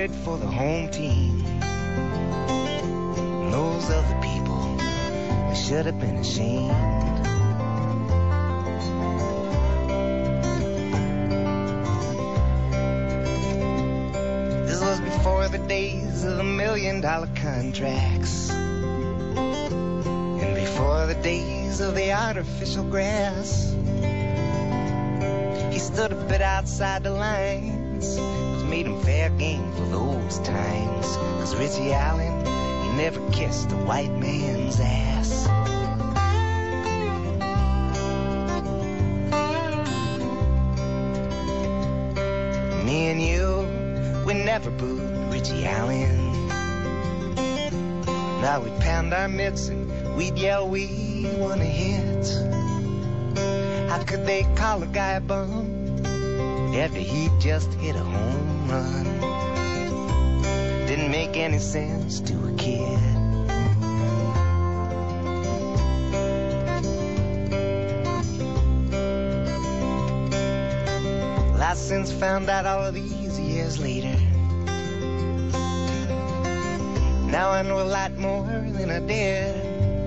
rooted for the home team. And those other people, they should have been ashamed. This was before the days of the $1 million contracts, and before the days of the artificial grass. He stood a bit outside the lines, which made him fair game for those times. 'Cause Richie Allen, he never kissed a white man's ass. Me and you, we never booed Richie Allen. Now we'd pound our mitts and we'd yell we want a hit. How could they call a guy a bum after he just hit a home run? Didn't make any sense to a kid. Well, I since found out all of these years later. Now I know a lot more than I did.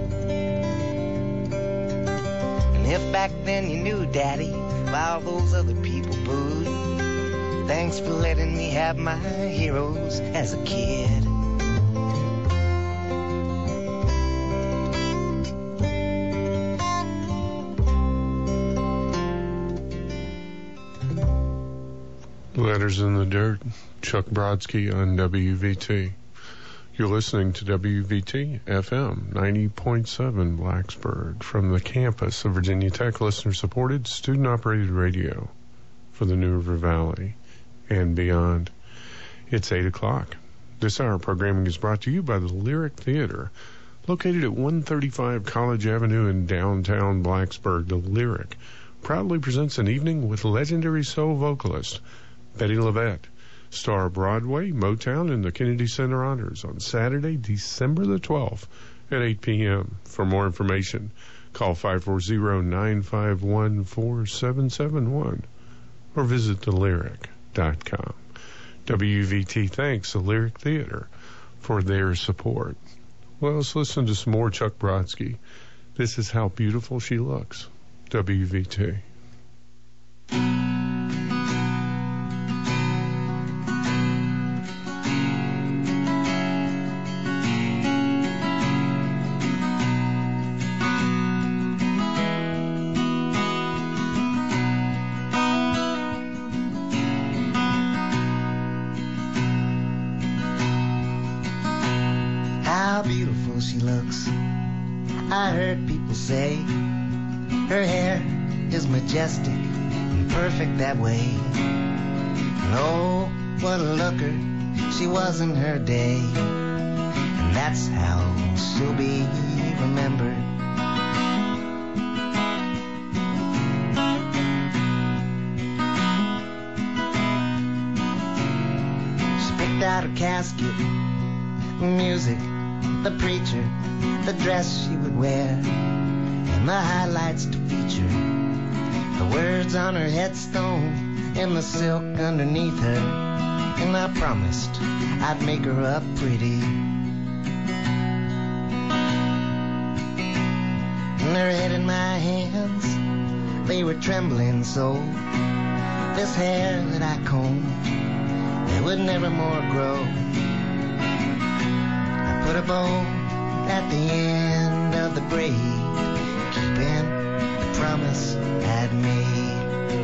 If back then you knew, Daddy, while those other people booed, thanks for letting me have my heroes as a kid. Letters in the Dirt, Chuck Brodsky on WVT. You're listening to WVT FM 90.7 Blacksburg from the campus of Virginia Tech, listener-supported, student-operated radio for the New River Valley and beyond. It's 8 o'clock. This hour programming is brought to you by the Lyric Theater, located at 135 College Avenue in downtown Blacksburg. The Lyric proudly presents an evening with legendary soul vocalist Betty LaVette. Star Broadway, Motown, and the Kennedy Center Honors on Saturday, December the 12th at 8 p.m. For more information, call 540-951-4771 or visit thelyric.com. WVT thanks the Lyric Theater for their support. Well, let's listen to some more Chuck Brodsky. This is How Beautiful She Looks. WVT. She looks. I heard people say her hair is majestic and perfect that way. And oh, what a looker she was in her day, and that's how she'll be remembered. She picked out her casket, music, the preacher, the dress she would wear, and the highlights to feature, the words on her headstone, and the silk underneath her. And I promised I'd make her up pretty. And her head in my hands, they were trembling so. This hair that I combed, it would never more grow. Put a bow at the end of the braid, keeping the promise I'd made.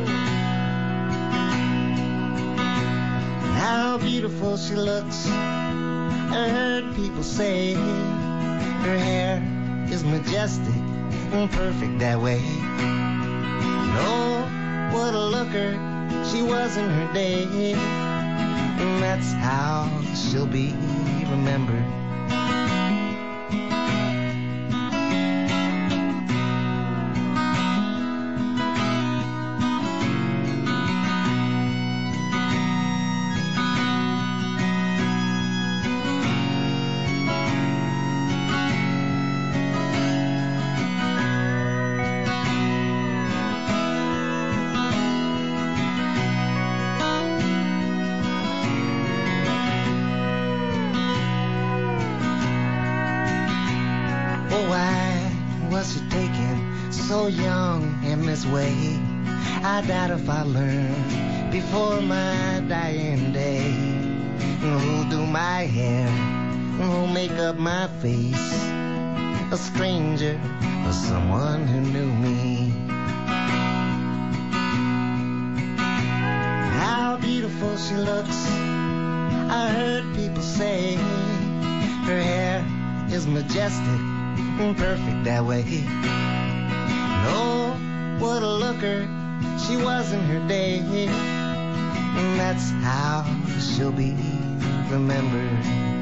And how beautiful she looks, I heard people say her hair is majestic and perfect that way. And oh, what a looker she was in her day, and that's how she'll be remembered. so young in this way. I doubt if I learn before my dying day. Who'll do my hair? Who'll make up my face? A stranger or someone who knew me? How beautiful she looks, I heard people say. Her hair is majestic and perfect that way. Oh, what a looker she was in her day. And that's how she'll be remembered.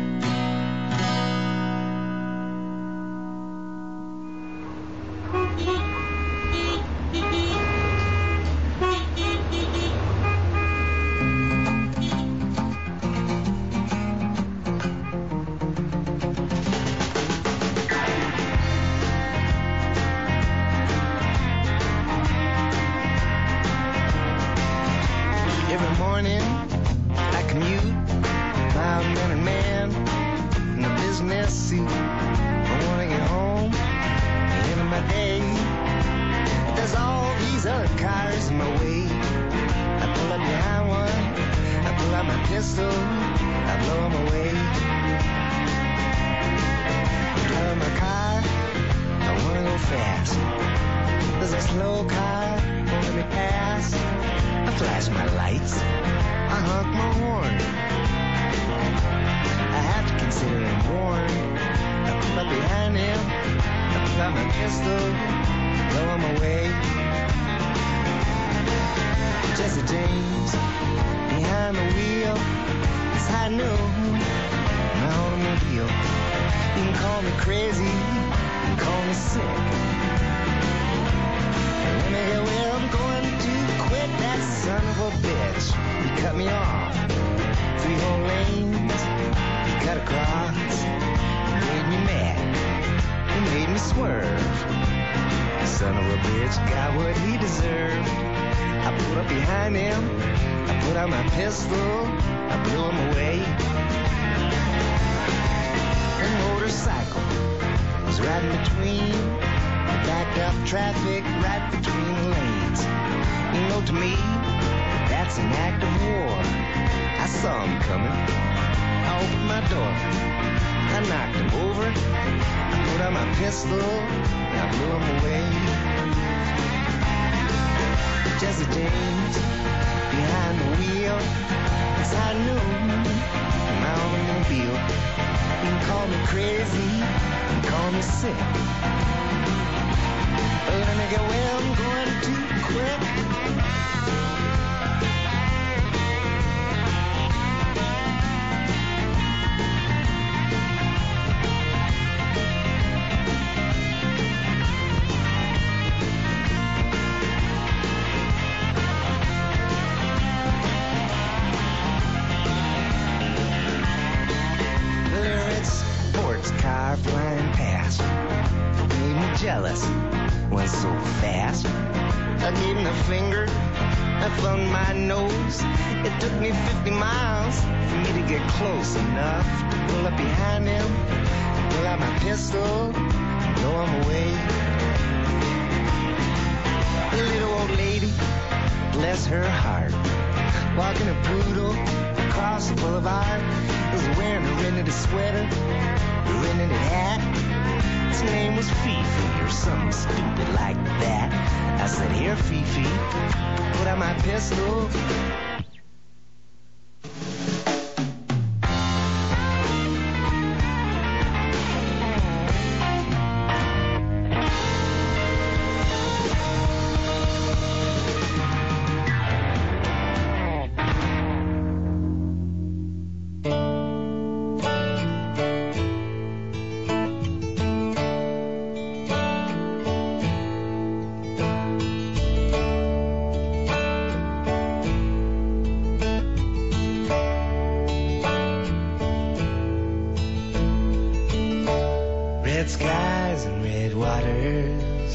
red skies and red waters,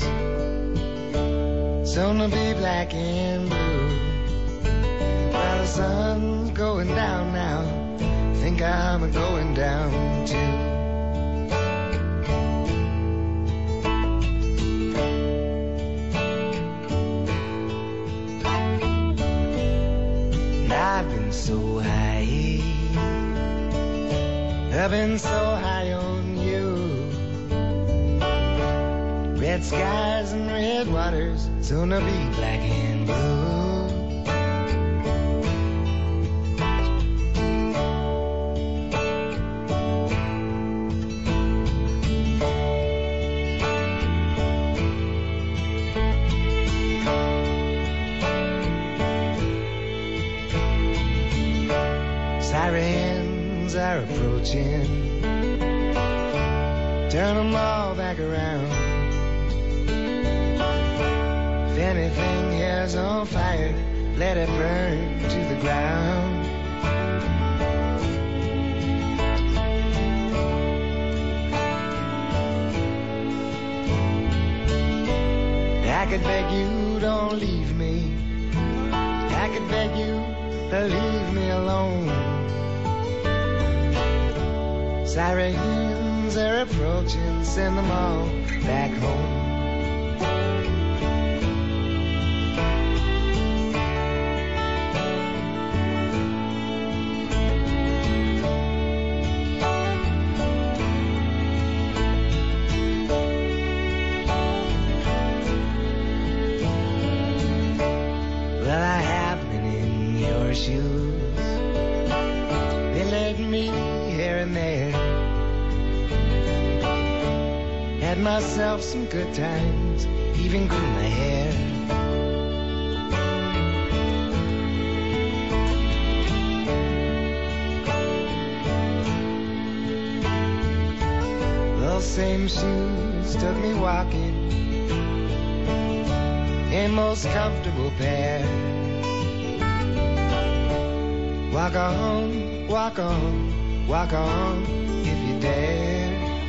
soon to be black and blue. While the sun's going down now, think I'm going down too. I've been so high. I've been so high on you. Red skies and red waters, soon to be black and blue. Sirens are approaching, turn them all back around. If anything here's on fire, let it burn to the ground. I could beg you, don't leave me. I could beg you to leave me alone. Sirens are approaching, send them all back home. Well, I have been in your shoes. They led me here and there. Had myself some good times, even grew my hair. Those same shoes took me walking in most comfortable pair. Walk on, walk on, walk on if you dare.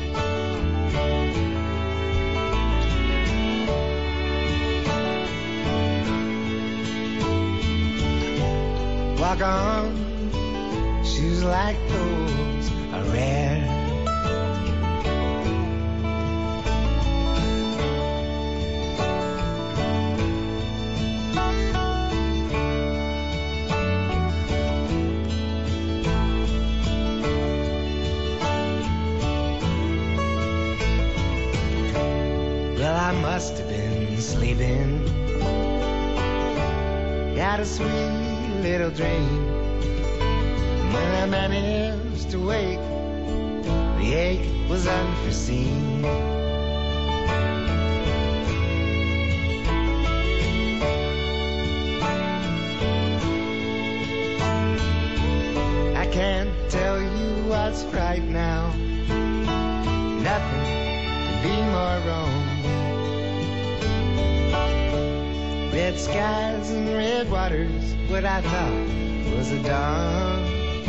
Walk on, shoes like those are rare. Well, I must have been sleeping. Got a sweet little dream. When I managed to wake, the ache was unforeseen. I can't tell you what's right now. Nothing could be more wrong. Red skies and red waters, what I thought was a dawn.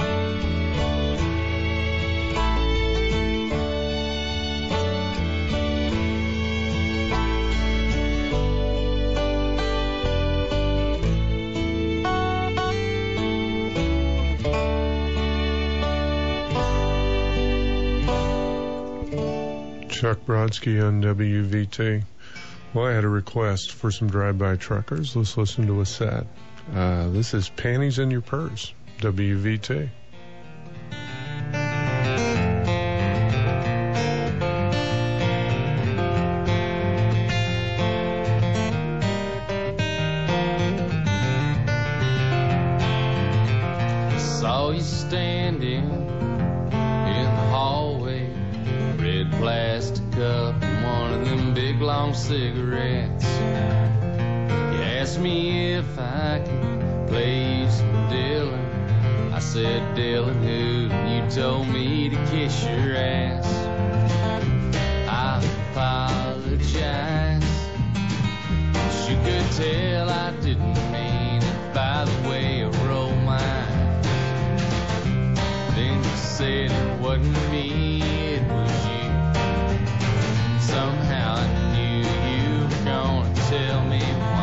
Chuck Brodsky on WVT. Well, I had a request for some drive-by truckers. Let's listen to a set. This is Panties in Your Purse, WVT. Saw you standing in the hallway, red plastic cup and one of them big long cigarettes. You asked me if I could play you some Dylan. I said, Dylan who? And you told me to kiss your ass. I apologize. You could tell I didn't mean it by the way I roll my eyes. Then you said it wasn't me, it was you. Somehow I knew you were gonna tell me why.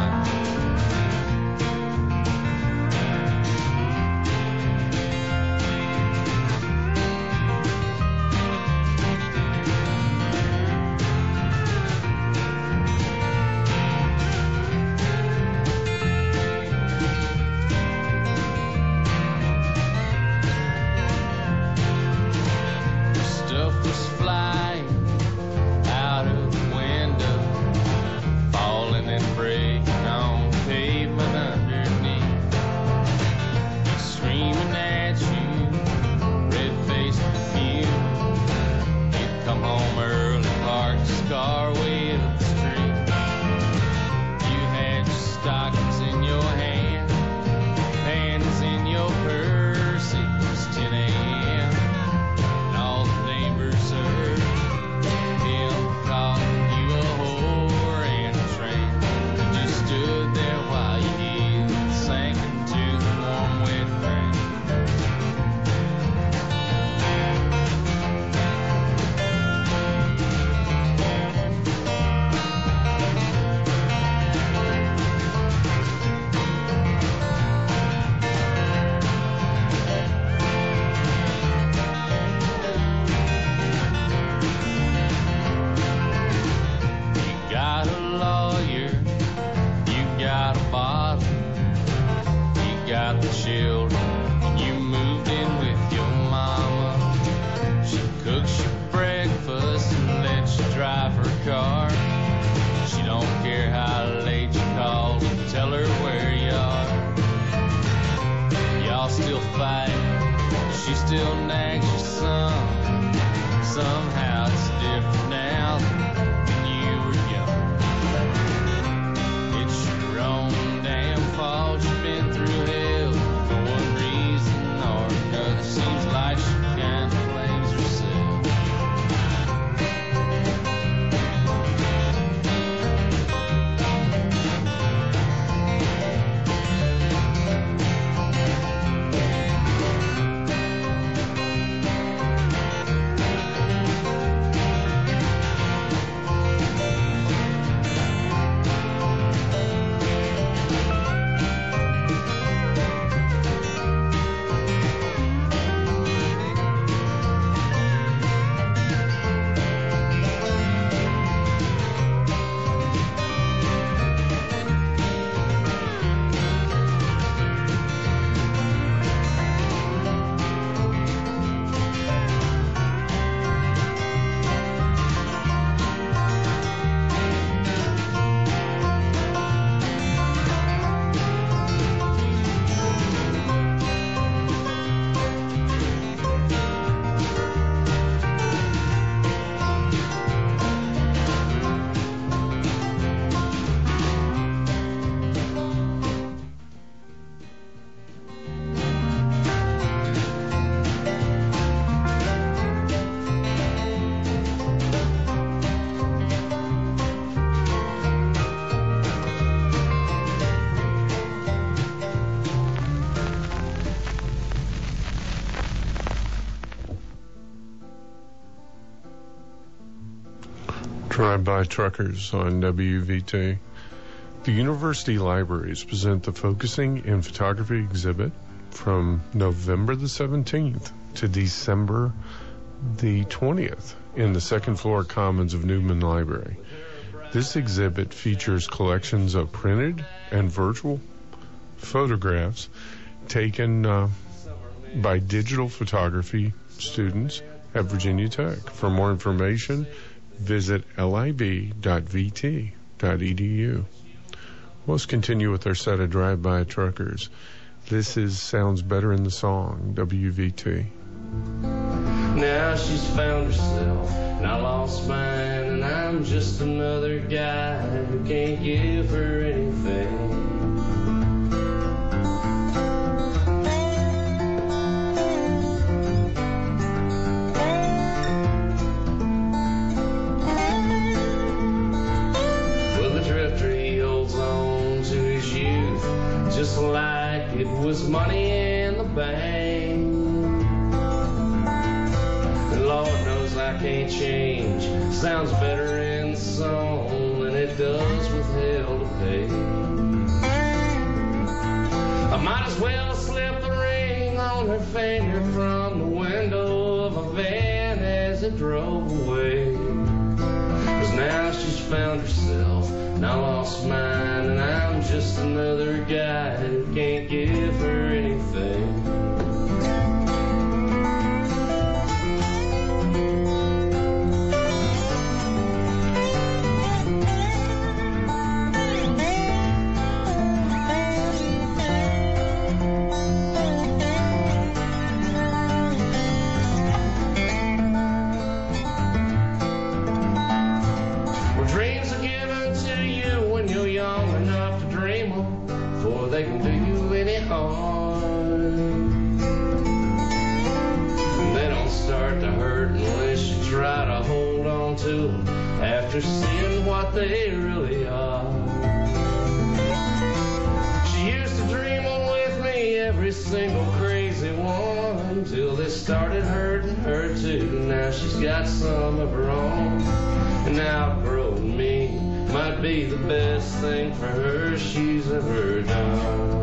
fight. She still nags you some. Somehow it's different now than you were young. It's your own damn fault. You've been through hell for one reason or another. Seems like she kind of blames herself. Drive-by Truckers on WVT. The university libraries present the Focusing in Photography exhibit from November the 17th to December the 20th in the second floor commons of Newman Library. This exhibit features collections of printed and virtual photographs taken by digital photography students at Virginia Tech. For more information, visit lib.vt.edu. Let's continue with our set of Drive-By Truckers. This is Sounds Better in the Song, WVT. Now she's found herself, and I lost mine, and I'm just another guy who can't give her anything. Just like it was money in the bank. And Lord knows I can't change. Sounds better in the song than it does with hell to pay. I might as well slip the ring on her finger from the window of a van as it drove away. 'Cause now she's found herself, and I lost mine, and I'm just another guy who can't give her anything. They can do you any harm. They don't start to hurt unless you try to hold on to them after seeing what they really are. She used to dream on with me every single crazy one till they started hurting her too. Now she's got some of her own, and outgrowing me might be the best thing for her she's ever done.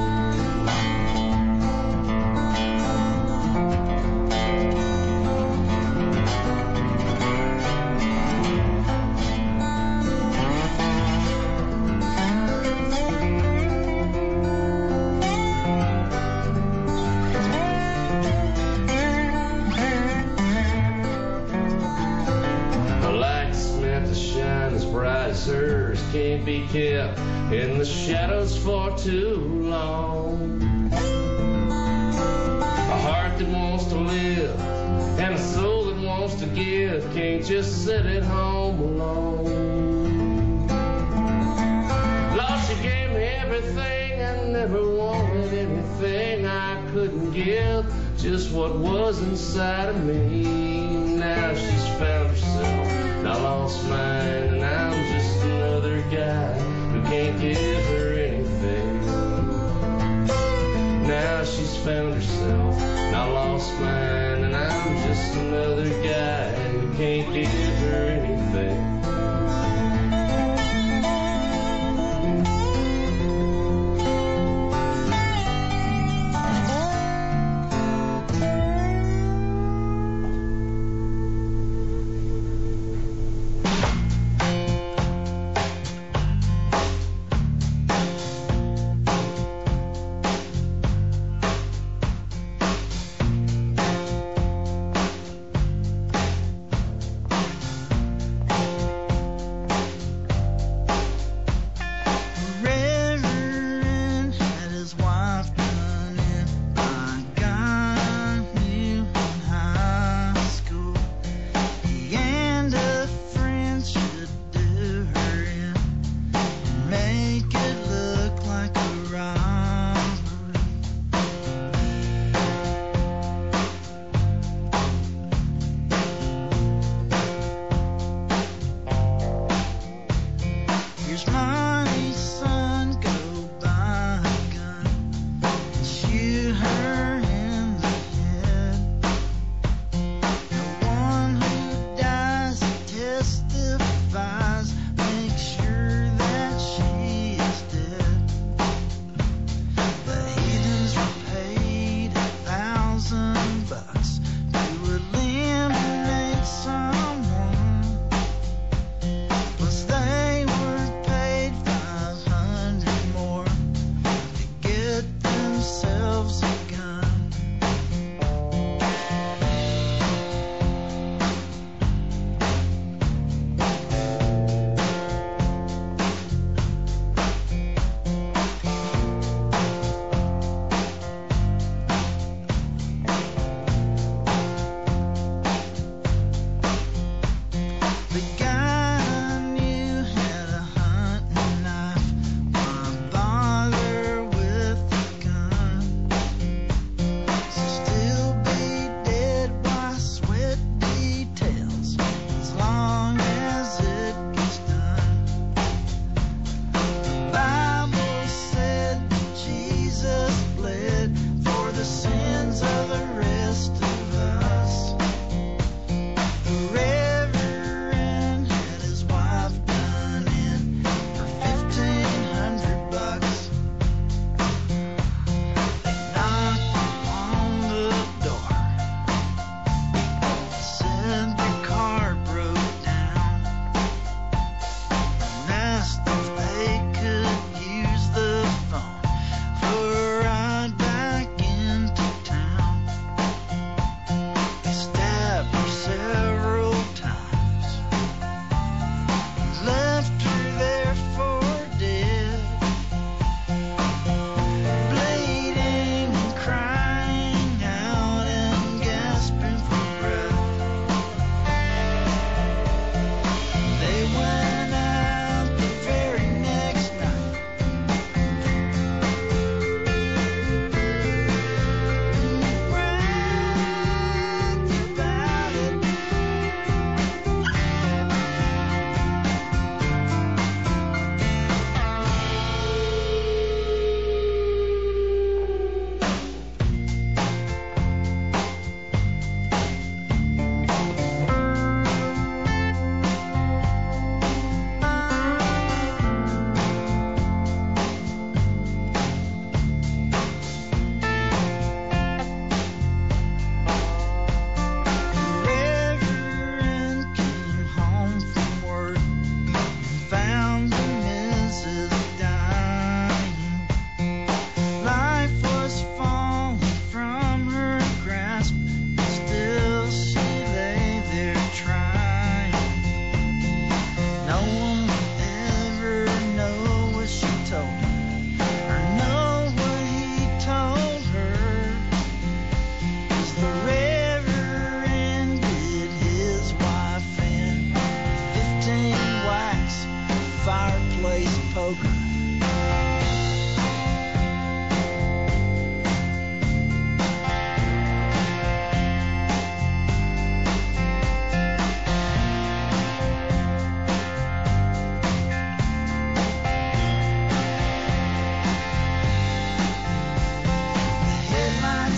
Hers can't be kept in the shadows for too long. that wants to live, and a soul that wants to give can't just sit at home alone. Lord, she gave me everything, I never wanted anything I couldn't give, just what was inside of me. Now she's found herself, and I lost mine, and I'm just another guy who can't give her anything. Now she's found herself, and I lost mine, and I'm just another guy who can't give her anything. Back into town.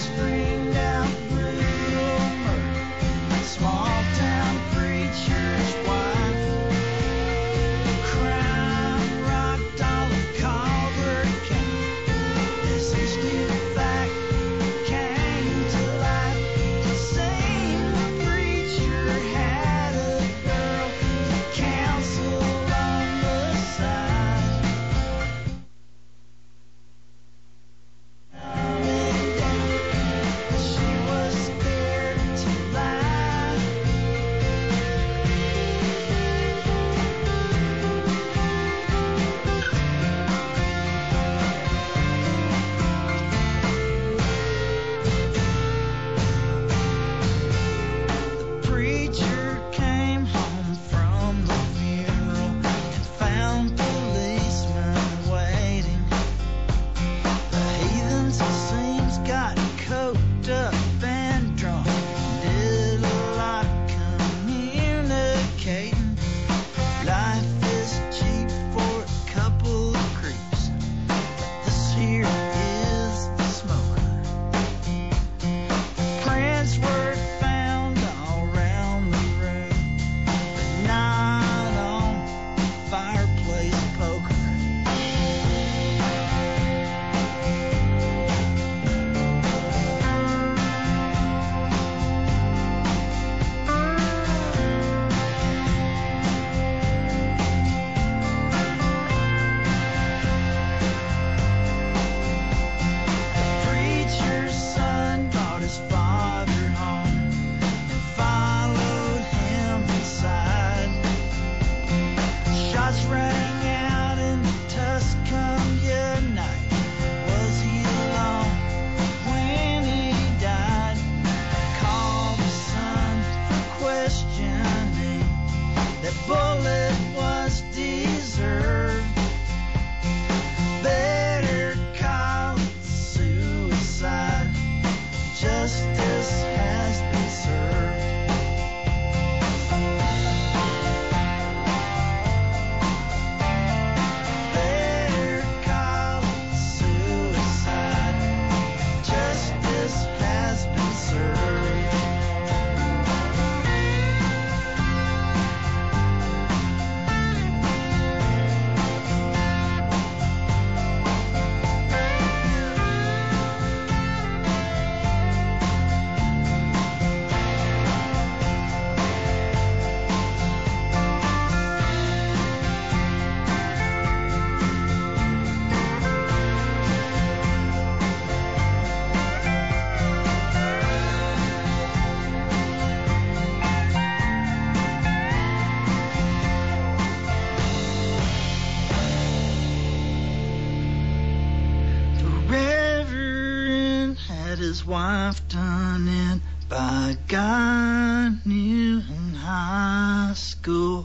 his wife done in by a guy knew in high school.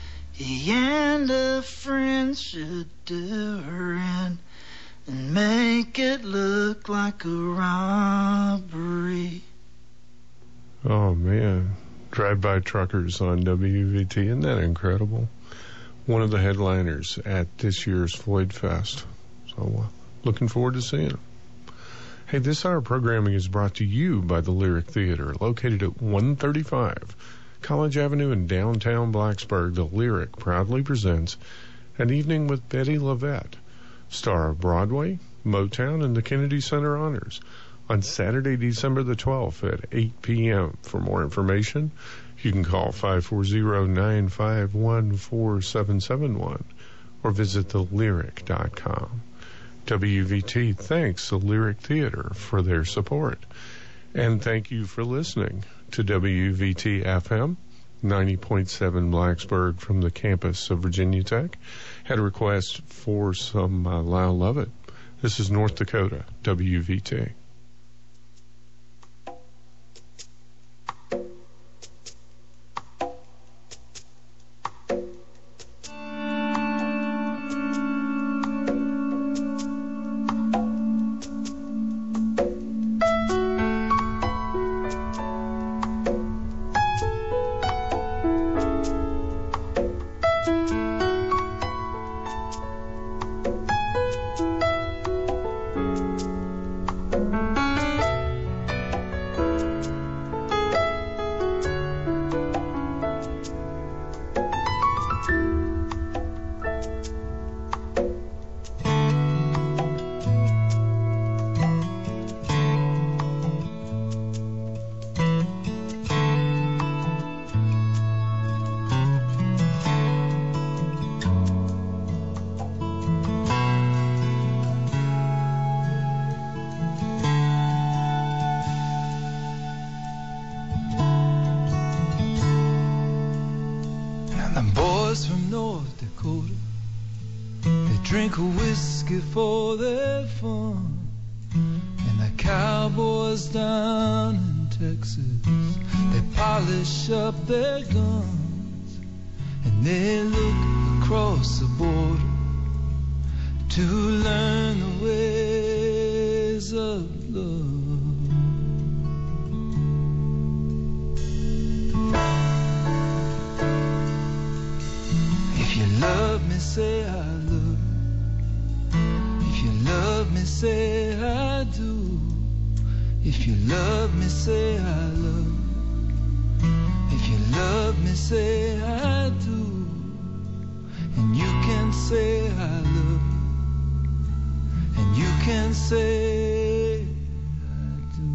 He and a friend should do her in and make it look like a robbery. Oh, man. Drive-by truckers on WVT. Isn't that incredible? One of the headliners at this year's Floyd Fest. So, looking forward to seeing them. Hey, this hour programming is brought to you by the Lyric Theater, located at 135 College Avenue in downtown Blacksburg. The Lyric proudly presents An Evening with Betty Lavette, star of Broadway, Motown, and the Kennedy Center Honors, on Saturday, December the 12th at 8 p.m. For more information, you can call 540-951-4771 or visit thelyric.com. WVT thanks the Lyric Theater for their support. And thank you for listening to WVT FM 90.7 Blacksburg from the campus of Virginia Tech. Had a request for some Lyle Lovett. This is North Dakota, WVT. boys from North Dakota, they drink a whiskey for their fun. And the cowboys down in Texas, they polish up their guns. And they look across the border to learn the ways of love. If you love me, say I love you. If you love me, say I do. If you love me, say I love you. If you love me, say I do. And you can say I love you. And you can say I do.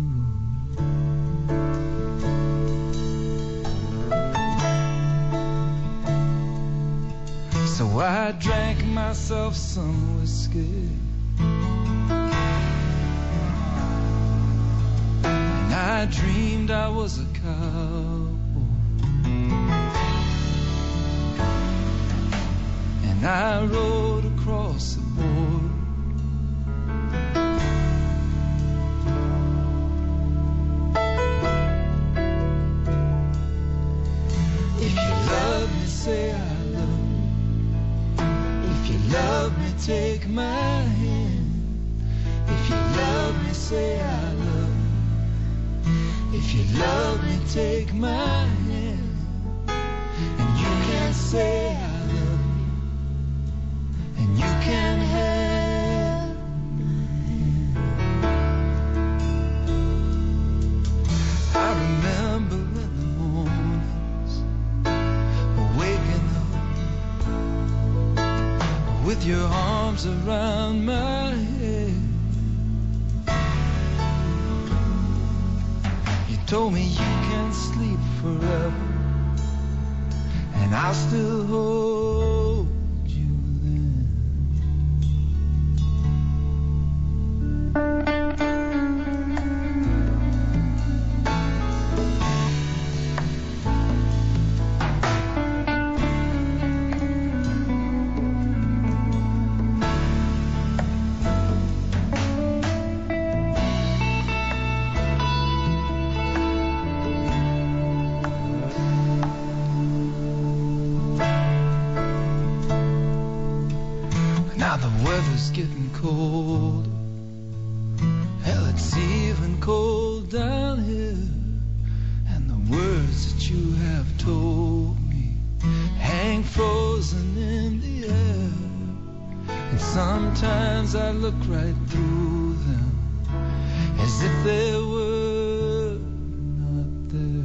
So I drank myself some whiskey, and I dreamed I was a cowboy, and I rode across the border. If you love me, say I love you. If you love me, take my hand. If you love me, say I love you. If you love me, take my hand. And you can say I love you. And you can have my hand. I remember in the mornings waking up with your arms around my head. You told me you can sleep forever, and I'll still hold you then. Now the weather's getting cold. Hell, it's even cold down here. And the words that you have told me hang frozen in the air. And sometimes I look right through them as if they were not there.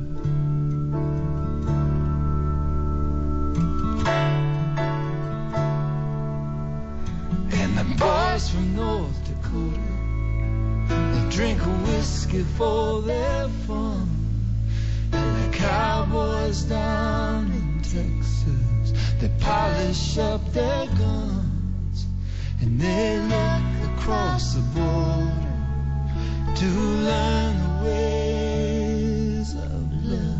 And the boys from North Dakota, they drink a whiskey for their fun. And the cowboys down in Texas, they polish up their guns. And they look across the border to learn the ways of love.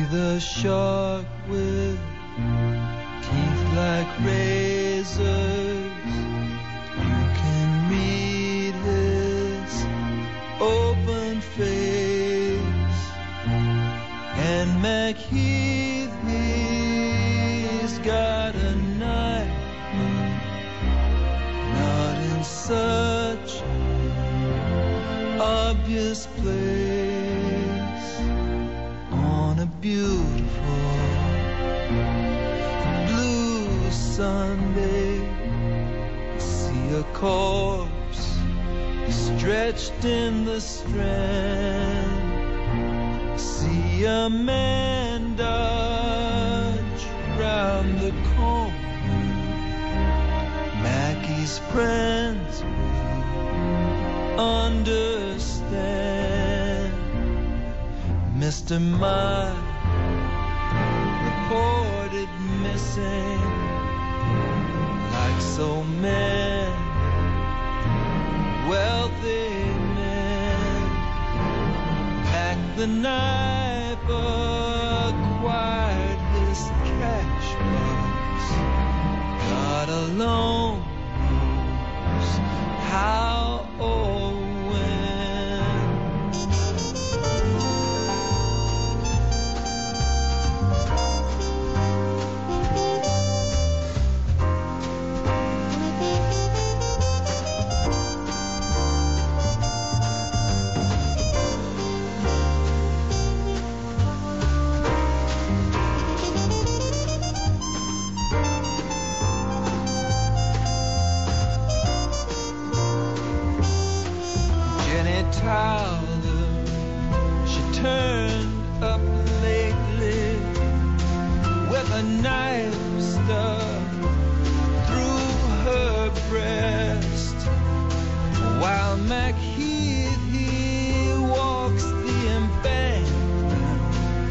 the shark with teeth like razors. You can read his open face. And McHeath, he's got a knife, not in such obvious place. On a beautiful blue Sunday, see a corpse stretched in the Strand. See a man dodge round the corner. Mackie's friends will understand. Mr. Mike reported missing, like so many wealthy men. Packed the knife, acquired his cash box. God alone knows how or when. Tyler, she turned up lately with a knife stuck through her breast, while McHeath, he walks the embankment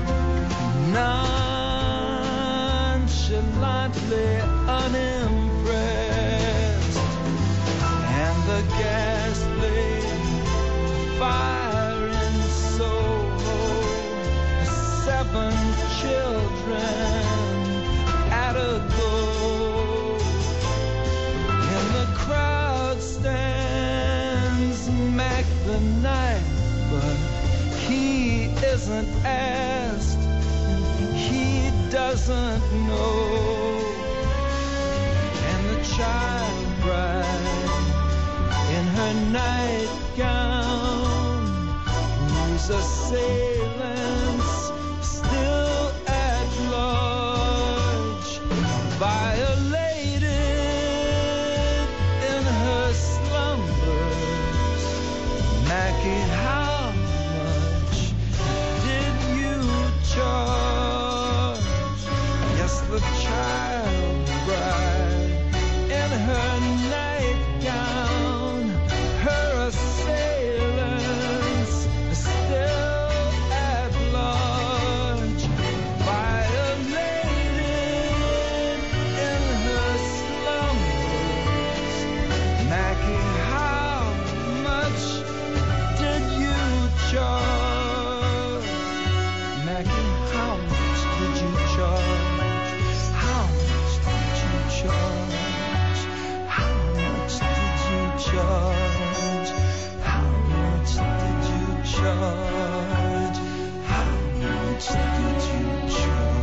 nonchalantly unimpressed, and the gas blade fire in Soho, 7 children at a go. In the crowd stands Mac the knife, but he isn't asked, he doesn't know. And the child bride in her nightgown, whose assailants still at large, violated in her slumbers. Mackie, how much did you charge? Yes, the child bride in her nightgown, her assailants still at large, violated in her slumbers. Mackie, how much did you charge? Mackie, how much did you charge? How much did you charge? How much did you charge? How much did you charge? How much did you charge?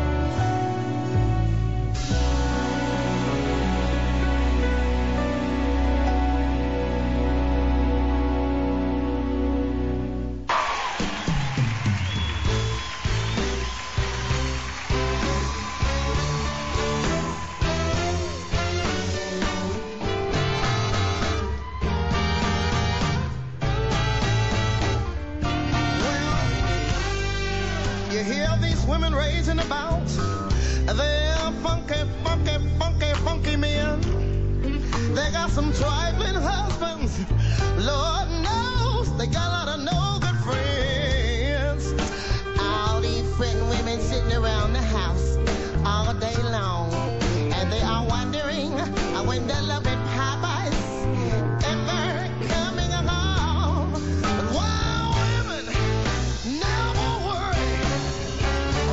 You hear these women raising about they're funky, funky, funky, funky men. They got some trifling husbands. Lord knows they got a lot of no good friends. All these friend women sitting around the house all day long, and they are wondering when their loving Popeyes ever coming home. But wild women never worry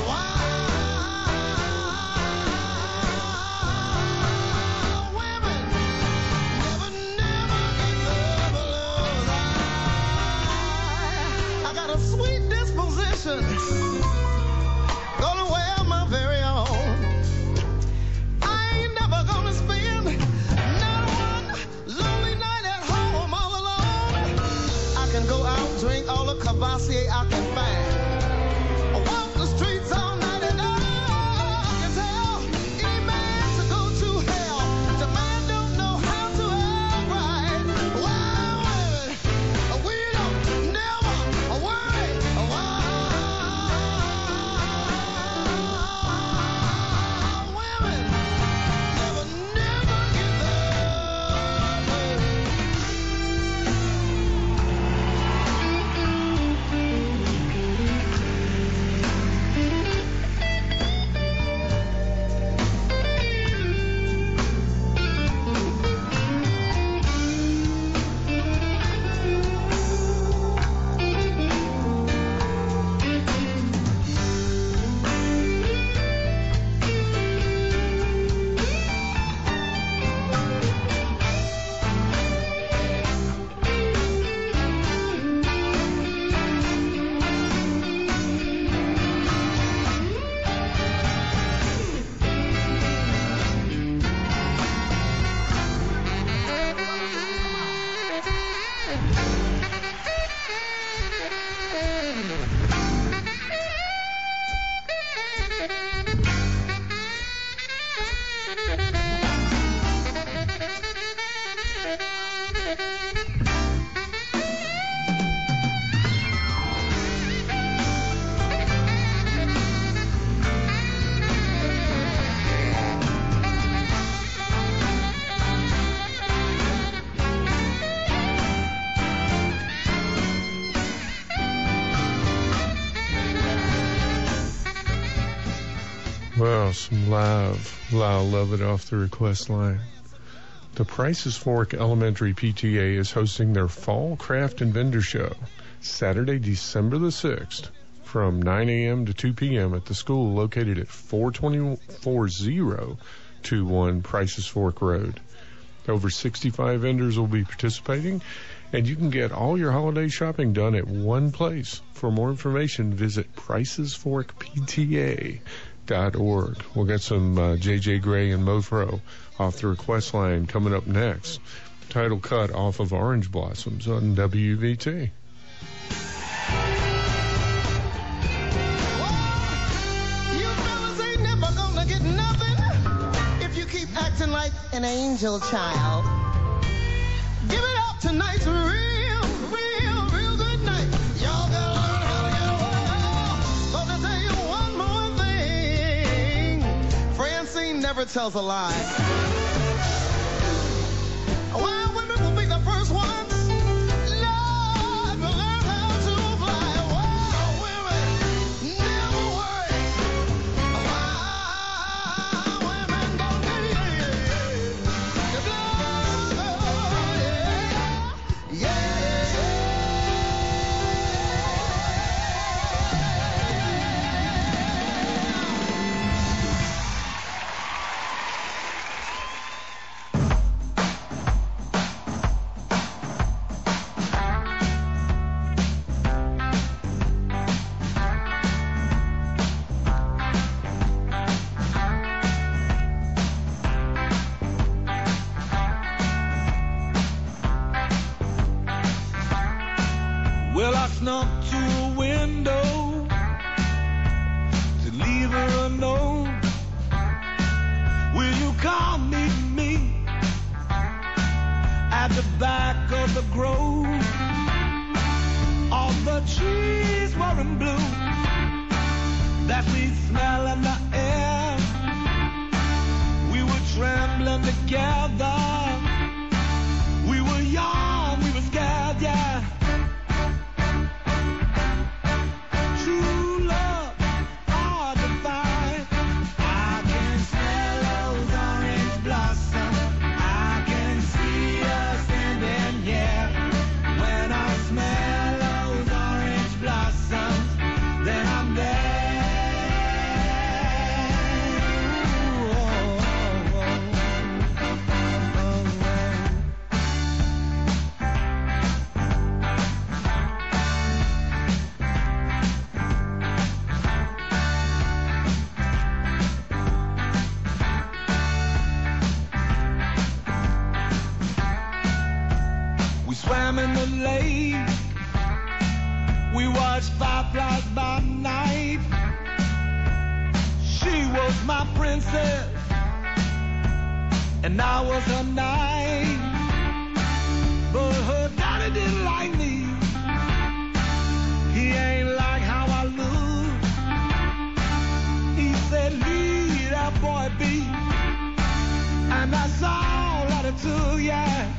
Cavassier I can find. I walk the streets all night and I can tell any man to go to hell. The man don't know how to act right. Why, we don't never worry. Women never get that way. Well, some live Love It off the request line. The Prices Fork Elementary PTA is hosting their Fall Craft and Vendor Show Saturday, December the 6th from 9 a.m. to 2 p.m. at the school located at 44021 Prices Fork Road. Over 65 vendors will be participating, and you can get all your holiday shopping done at one place. For more information, visit pricesforkpta.org. We'll get some J.J. Gray and Mofro off the request line coming up next. Title cut off of Orange Blossoms on WVT. You fellas ain't never gonna get nothing if you keep acting like an angel child. Give it up tonight's real good night. Y'all gotta learn how to get well. Gonna tell you one more thing. Francine never tells a lie. Well, women will be the first ones. Lord, will learn how to fly. Well, women never worry. Women don't Well, I snuck to a window to leave her a note. Will you come meet me at the back of the grove? All the trees were in bloom, that sweet smell in the air. We were trembling together. We were young, we were scared, yeah. In the lake, We watched fireflies by night. She was my princess, and I was her knight. But her daddy didn't like me. He ain't like how I look. He said, leave that boy be. And that's all that it took, yeah.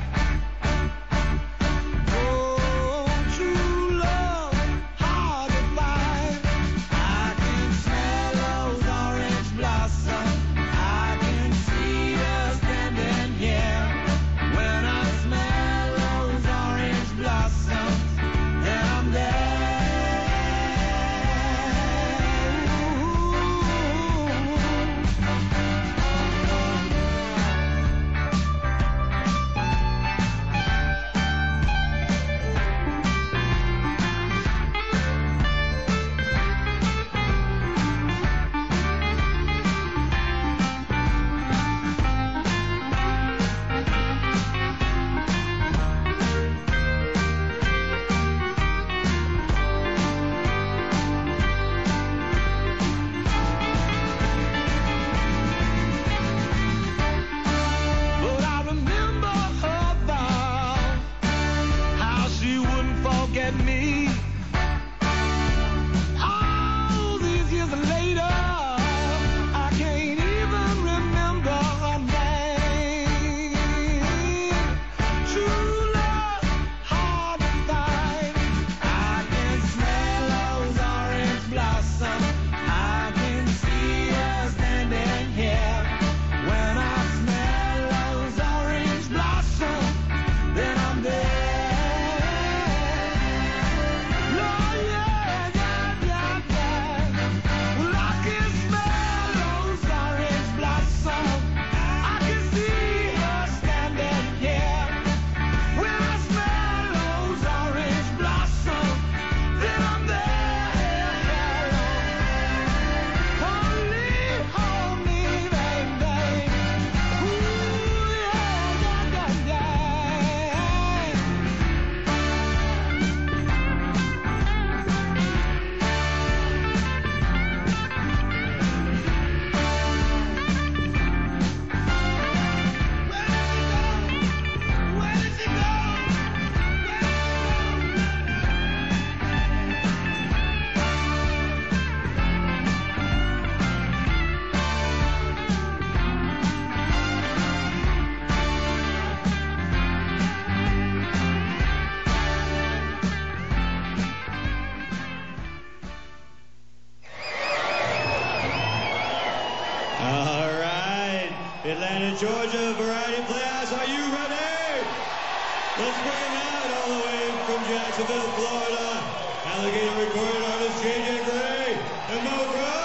Atlanta, Georgia, Variety Playhouse. Are you ready? Let's bring it out all the way from Jacksonville, Florida. Alligator recording artist J.J. Gray and Mo Crow.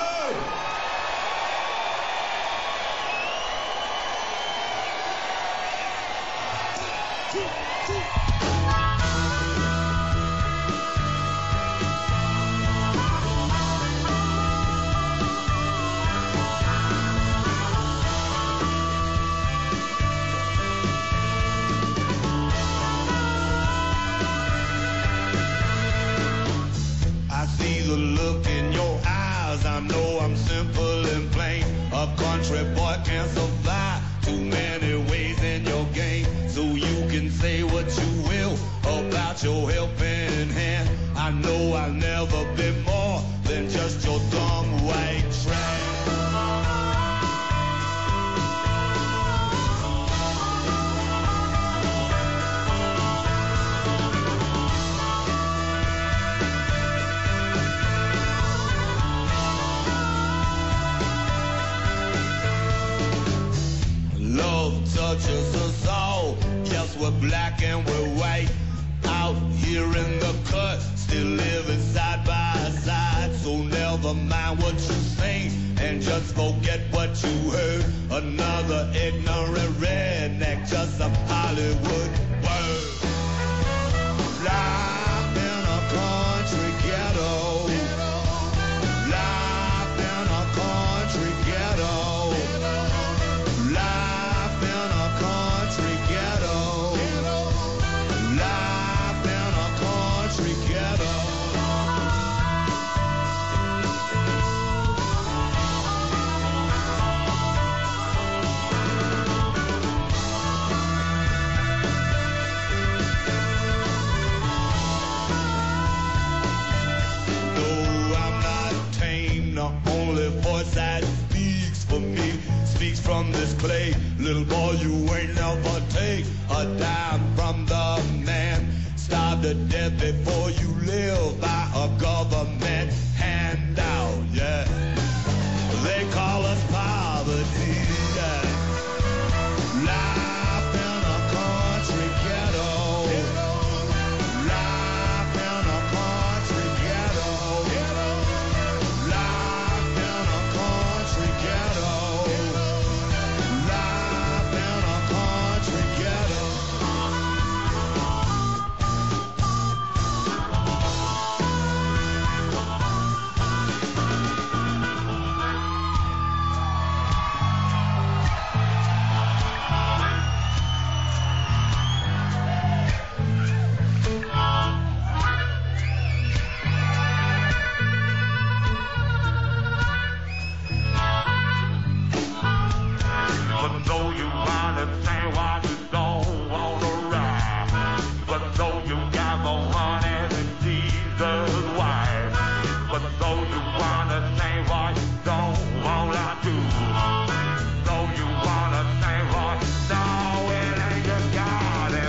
The look in your eyes, I know I'm simple and plain. A country boy can't survive too many ways in your game. So you can say what you will about your helping hand. I know I'll never be more than just your dumb white trash. Touches us all. Yes, we're black and we're white. Out here in the cut, still living side by side. Little boy, you ain't never take a dime from the man. Starve to death before you live by a government handout, yeah. They call us poverty, yeah. Life in a country ghetto. Life in a country ghetto. Life in a country ghetto. Life in a country ghetto. But though you understand why you don't want to ride, but though you got more money than Jesus' wife, but though you understand why you don't want to do, though you understand why, no, it ain't your God and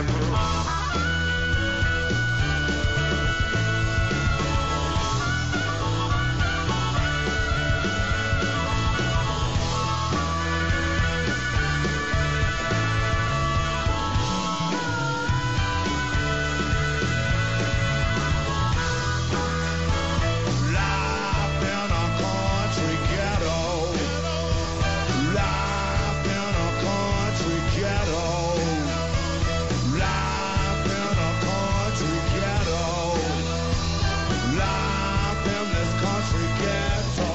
life in a country ghetto. Life in a country ghetto. Life in a country ghetto. Life in this country ghetto.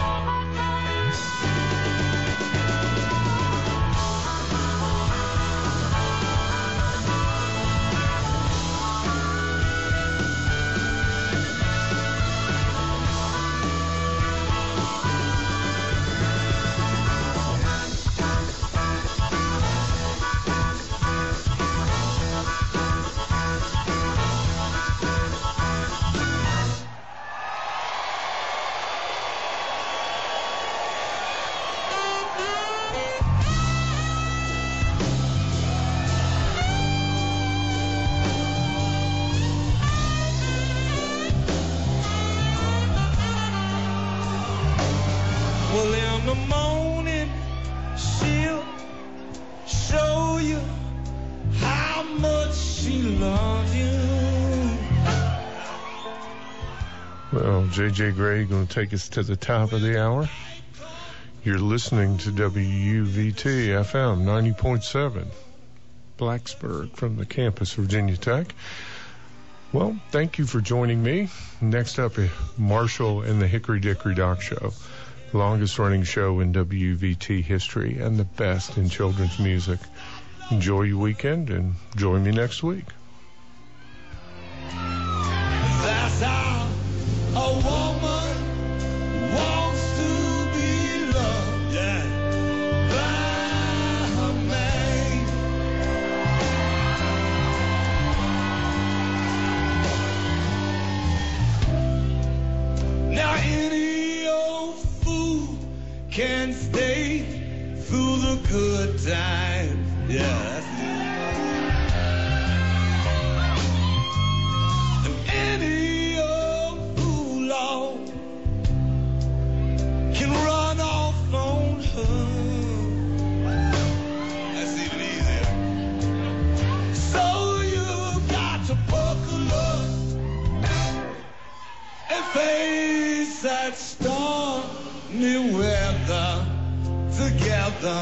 Well, in the morning, she'll show you how much she loves you. Well, J.J. Gray going to take us to the top of the hour. You're listening to WUVT FM 90.7, Blacksburg from the campus, Virginia Tech. Well, thank you for joining me. Next up, Marshall and the Hickory Dickory Dock Show, the longest running show in WVT history and the best in children's music. Enjoy your weekend and join me next week. That's how a woman wants to be loved, yeah, by her man. Now any old fool can stay through the good times, yeah, that's it. And any old fool can run off on her. That's even easier. So you got to buckle up and face that stormy weather together.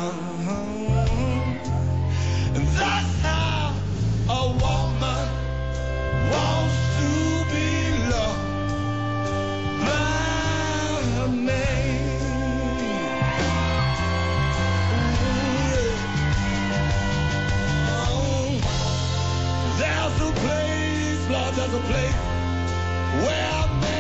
And that's how a woman wants to be loved by her man. There's a place, Lord, there's a place where a man